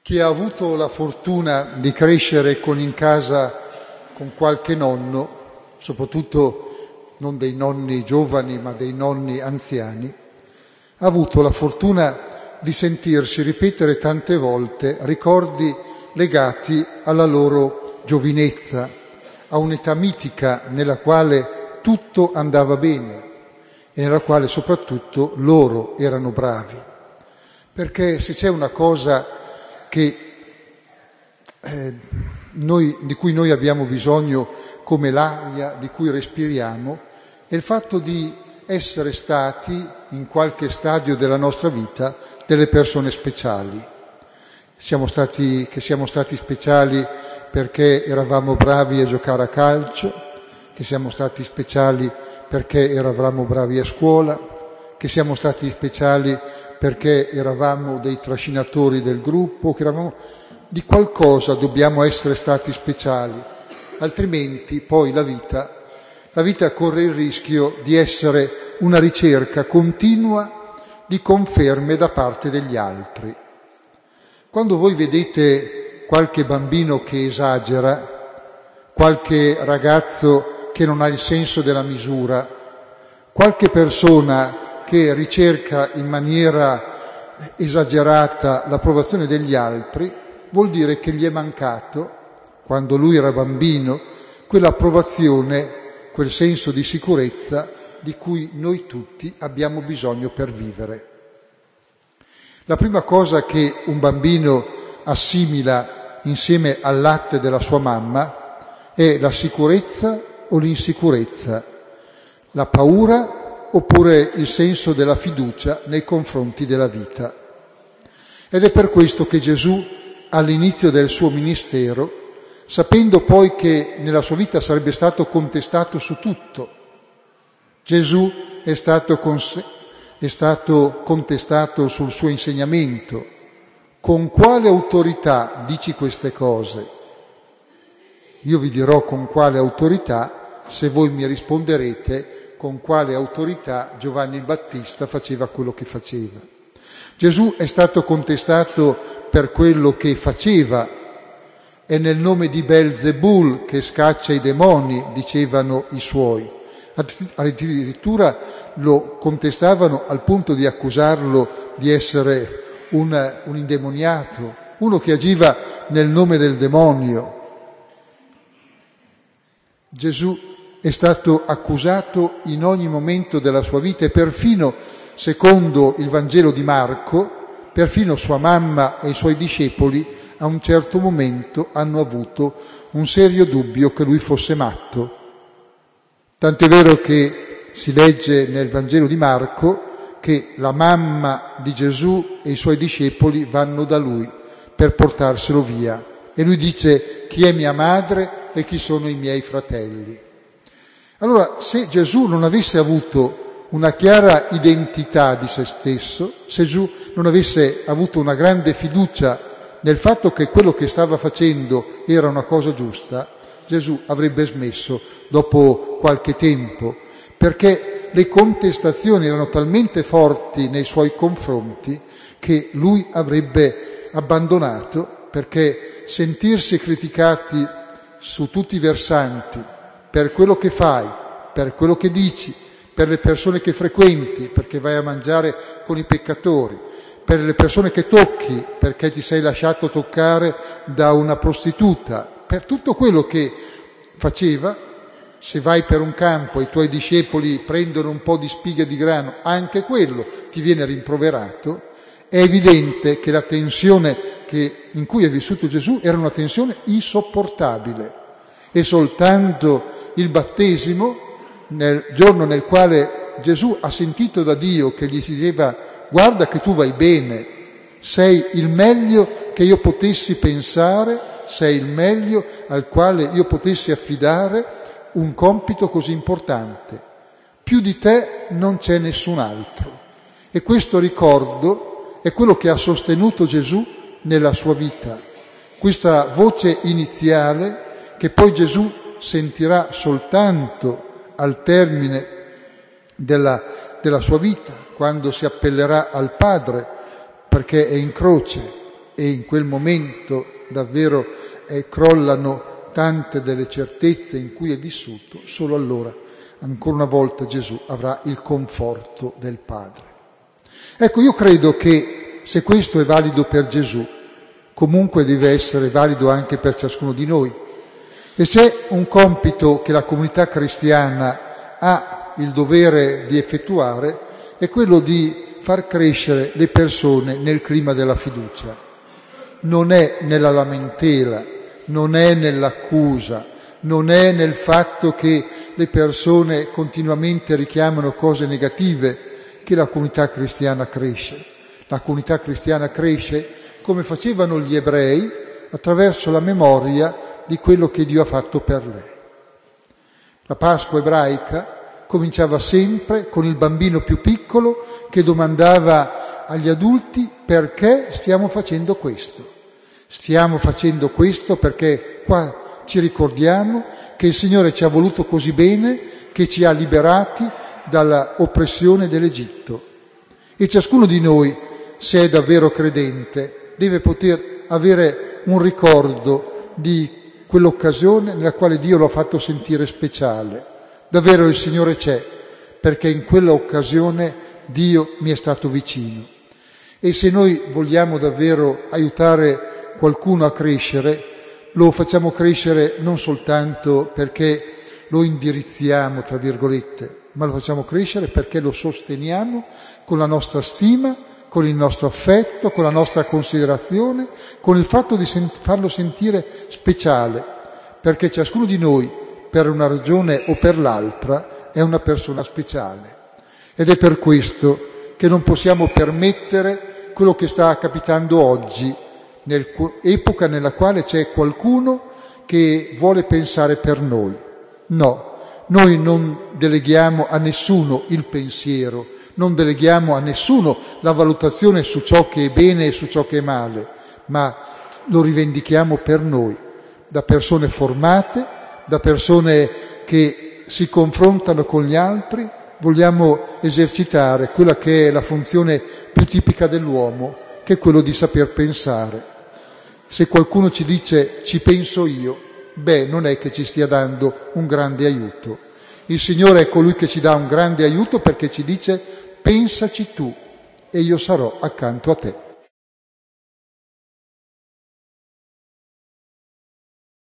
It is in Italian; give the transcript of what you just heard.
Chi ha avuto la fortuna di crescere in casa con qualche nonno, soprattutto non dei nonni giovani ma dei nonni anziani, ha avuto la fortuna di sentirsi ripetere tante volte ricordi legati alla loro giovinezza, a un'età mitica nella quale tutto andava bene e nella quale soprattutto loro erano bravi. Perché se c'è una cosa di cui noi abbiamo bisogno come l'aria di cui respiriamo, è il fatto di essere stati, in qualche stadio della nostra vita, delle persone speciali. Siamo stati speciali perché eravamo bravi a giocare a calcio, che siamo stati speciali perché eravamo bravi a scuola, che siamo stati speciali perché eravamo dei trascinatori del gruppo, che eravamo di qualcosa, dobbiamo essere stati speciali, altrimenti poi la vita corre il rischio di essere una ricerca continua di conferme da parte degli altri. Quando voi vedete qualche bambino che esagera, qualche ragazzo che non ha il senso della misura, qualche persona che ricerca in maniera esagerata l'approvazione degli altri, vuol dire che gli è mancato, quando lui era bambino, quell'approvazione, quel senso di sicurezza di cui noi tutti abbiamo bisogno per vivere. La prima cosa che un bambino assimila insieme al latte della sua mamma è la sicurezza o l'insicurezza, la paura oppure il senso della fiducia nei confronti della vita. Ed è per questo che Gesù, all'inizio del suo ministero, sapendo poi che nella sua vita sarebbe stato contestato su tutto, Gesù è stato contestato sul suo insegnamento. Con quale autorità dici queste cose? Io vi dirò con quale autorità, se voi mi risponderete con quale autorità Giovanni il Battista faceva quello che faceva. Gesù è stato contestato per quello che faceva. È nel nome di Belzebul che scaccia i demoni, dicevano i suoi. Addirittura lo contestavano al punto di accusarlo di essere un indemoniato, uno che agiva nel nome del demonio. Gesù è stato accusato in ogni momento della sua vita e perfino, secondo il Vangelo di Marco, perfino sua mamma e i suoi discepoli a un certo momento hanno avuto un serio dubbio che lui fosse matto. Tant'è vero che si legge nel Vangelo di Marco che la mamma di Gesù e i suoi discepoli vanno da lui per portarselo via. E lui dice: chi è mia madre e chi sono i miei fratelli? Allora, se Gesù non avesse avuto una chiara identità di se stesso, se Gesù non avesse avuto una grande fiducia nel fatto che quello che stava facendo era una cosa giusta, Gesù avrebbe smesso dopo qualche tempo, perché le contestazioni erano talmente forti nei suoi confronti che lui avrebbe abbandonato, perché sentirsi criticati su tutti i versanti per quello che fai, per quello che dici, per le persone che frequenti, perché vai a mangiare con i peccatori, per le persone che tocchi, perché ti sei lasciato toccare da una prostituta, per tutto quello che faceva. Se vai per un campo e i tuoi discepoli prendono un po' di spighe di grano, anche quello ti viene rimproverato. È evidente che la tensione in cui è vissuto Gesù era una tensione insopportabile. E soltanto il battesimo, nel giorno nel quale Gesù ha sentito da Dio che gli si diceva: guarda che tu vai bene, sei il meglio che io potessi pensare, sei il meglio al quale io potessi affidare un compito così importante. Più di te non c'è nessun altro. E questo ricordo è quello che ha sostenuto Gesù nella sua vita. Questa voce iniziale che poi Gesù sentirà soltanto al termine della sua vita, quando si appellerà al Padre, perché è in croce e in quel momento davvero crollano tante delle certezze in cui è vissuto, solo allora, ancora una volta, Gesù avrà il conforto del Padre. Ecco, io credo che se questo è valido per Gesù, comunque deve essere valido anche per ciascuno di noi. E c'è un compito che la comunità cristiana ha il dovere di effettuare, è quello di far crescere le persone nel clima della fiducia. Non è nella lamentela, non è nell'accusa, non è nel fatto che le persone continuamente richiamano cose negative che la comunità cristiana cresce. La comunità cristiana cresce come facevano gli ebrei attraverso la memoria di quello che Dio ha fatto per lei. La Pasqua ebraica cominciava sempre con il bambino più piccolo che domandava agli adulti: perché stiamo facendo questo? Stiamo facendo questo perché qua ci ricordiamo che il Signore ci ha voluto così bene, che ci ha liberati dalla oppressione dell'Egitto. E ciascuno di noi, se è davvero credente, deve poter avere un ricordo di quell'occasione nella quale Dio lo ha fatto sentire speciale. Davvero il Signore c'è, perché in quella occasione Dio mi è stato vicino. E se noi vogliamo davvero aiutare qualcuno a crescere, lo facciamo crescere non soltanto perché lo indirizziamo, tra virgolette, ma lo facciamo crescere perché lo sosteniamo con la nostra stima, con il nostro affetto, con la nostra considerazione, con il fatto di farlo sentire speciale, perché ciascuno di noi, per una ragione o per l'altra, è una persona speciale. Ed è per questo che non possiamo permettere quello che sta capitando oggi, nell'epoca nella quale c'è qualcuno che vuole pensare per noi. No, noi non deleghiamo a nessuno il pensiero, non deleghiamo a nessuno la valutazione su ciò che è bene e su ciò che è male, ma lo rivendichiamo per noi, da persone formate, da persone che si confrontano con gli altri. Vogliamo esercitare quella che è la funzione più tipica dell'uomo, che è quello di saper pensare. Se qualcuno ci dice ci penso io, non è che ci stia dando un grande aiuto. Il Signore è colui che ci dà un grande aiuto perché ci dice: pensaci tu e io sarò accanto a te.